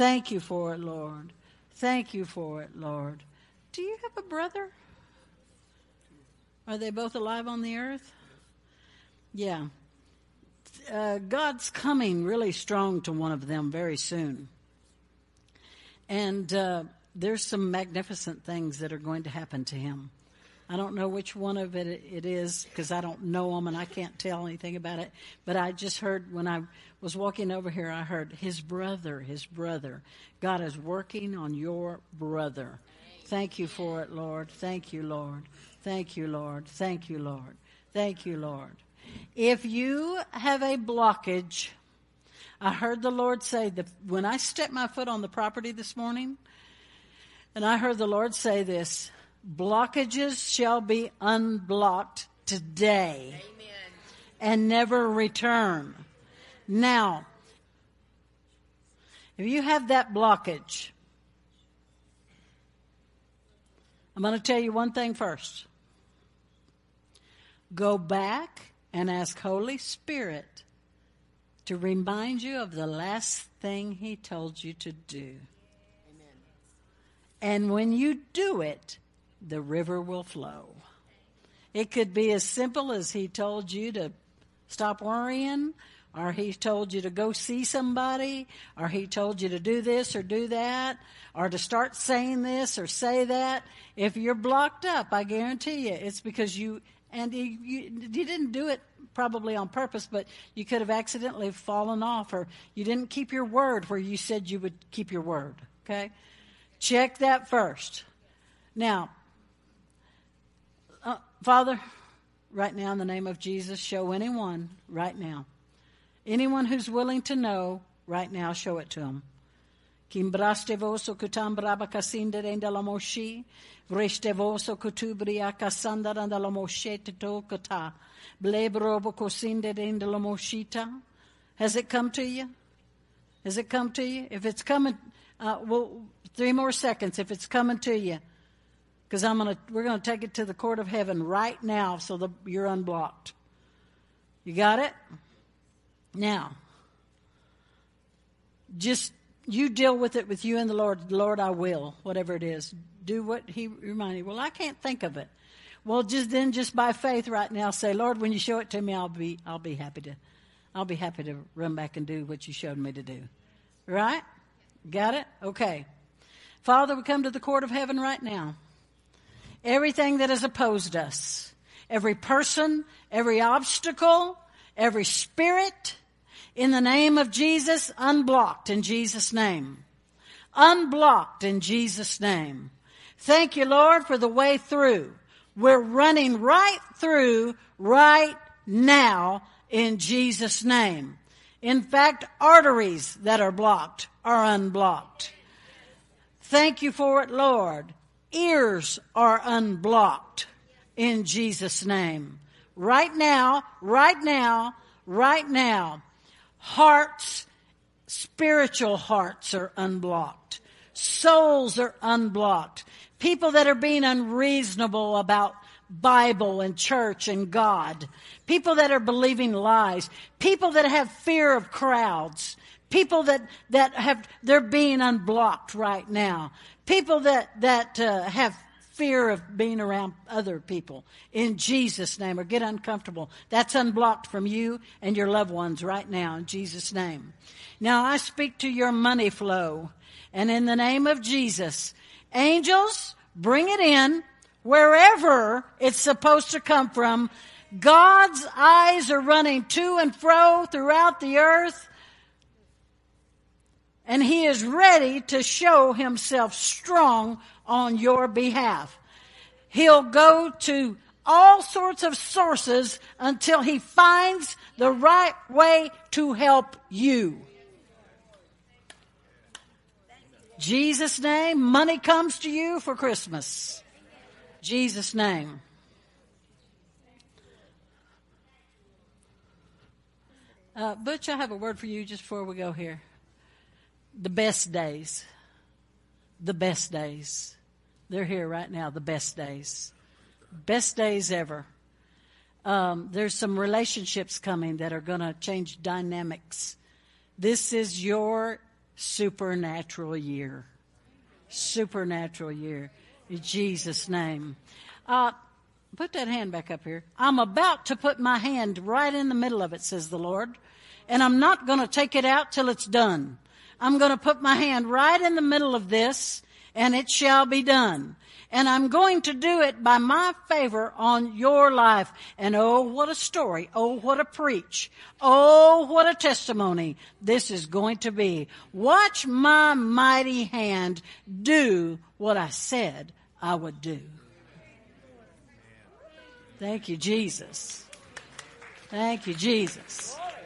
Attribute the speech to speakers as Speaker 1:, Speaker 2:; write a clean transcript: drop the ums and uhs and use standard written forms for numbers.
Speaker 1: Thank you for it, Lord. Thank you for it, Lord. Do you have a brother? Are they both alive on the earth? Yeah. God's coming really strong to one of them very soon. And there's some magnificent things that are going to happen to him. I don't know which one of it is because I don't know him and I can't tell anything about it. But I just heard when I was walking over here, I heard his brother. God is working on your brother. Thank you for it, Lord. Thank you, Lord. Thank you, Lord. Thank you, Lord. Thank you, Lord. If you have a blockage, I heard the Lord say that when I stepped my foot on the property this morning, and I heard the Lord say this, blockages shall be unblocked today.
Speaker 2: Amen.
Speaker 1: And never return. Now, if you have that blockage, I'm going to tell you one thing first. Go back and ask Holy Spirit to remind you of the last thing He told you to do.
Speaker 2: Amen.
Speaker 1: And when you do it, the river will flow. It could be as simple as He told you to stop worrying, or He told you to go see somebody, or He told you to do this or do that, or to start saying this or say that. If you're blocked up, I guarantee you, it's because you didn't do it probably on purpose, but you could have accidentally fallen off, or you didn't keep your word where you said you would keep your word, okay? Check that first. Now, Father, right now in the name of Jesus, show anyone right now. Anyone who's willing to know right now, show it to them. Kimbrastevoso kutambraba kasinde rendala moshi, vrestevoso kutubria kasanda rendala moshete tokata, blebrobo kosinde rendala moshita. Has it come to you? Has it come to you? If it's coming, 3 more seconds. If it's coming to you, because we're gonna take it to the court of heaven right now, so you're unblocked. You got it? Now, just you deal with it with you and the Lord. Lord, I will, whatever it is. Do what He reminded you. Well, I can't think of it. Well, just by faith right now, say, Lord, when you show it to me, I'll be happy to run back and do what you showed me to do. Right? Got it? Okay. Father, we come to the court of heaven right now. Everything that has opposed us, every person, every obstacle, every spirit, in the name of Jesus, unblocked in Jesus' name. Unblocked in Jesus' name. Thank you, Lord, for the way through. We're running right through right now in Jesus' name. In fact, arteries that are blocked are unblocked. Thank you for it, Lord. Ears are unblocked in Jesus' name. Right now, right now, right now. Hearts, spiritual hearts are unblocked. Souls are unblocked. People that are being unreasonable about Bible and church and God. People that are believing lies. People that have fear of crowds. People they're being unblocked right now. People that have fear of being around other people in Jesus' name, or get uncomfortable. That's unblocked from you and your loved ones right now in Jesus' name. Now I speak to your money flow, and in the name of Jesus, angels, bring it in wherever it's supposed to come from. God's eyes are running to and fro throughout the earth, and He is ready to show Himself strong on your behalf. He'll go to all sorts of sources until He finds the right way to help you. Jesus' name, money comes to you for Christmas. Jesus' name. Butch, I have a word for you just before we go here. The best days. The best days. They're here right now, the best days. Best days ever. There's some relationships coming that are going to change dynamics. This is your supernatural year. Supernatural year. In Jesus' name. Put that hand back up here. I'm about to put my hand right in the middle of it, says the Lord. And I'm not going to take it out till it's done. I'm going to put my hand right in the middle of this, and it shall be done. And I'm going to do it by my favor on your life. And oh, what a story. Oh, what a preach. Oh, what a testimony this is going to be. Watch my mighty hand do what I said I would do. Thank you, Jesus. Thank you, Jesus.